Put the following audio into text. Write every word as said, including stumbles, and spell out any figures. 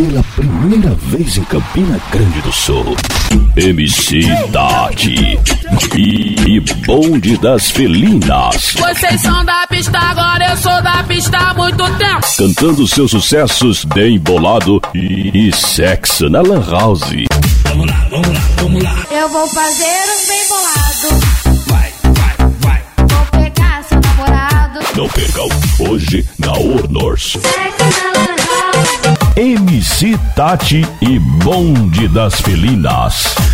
pela primeira vez em Campina Grande do Sul. M C Tati e, e Bonde das Felinas. Vocês são da pista, agora eu sou da pista há muito tempo. Cantando seus sucessos bem bolado e, e sexo na Lan House. Vamos lá, vamos lá, vamos lá. Eu vou fazer um bem bolado. Vai, vai, vai. Vou pegar seu namorado. Não percam hoje na Honors. Sexo na Lan House. M C Tati e Bonde das Felinas.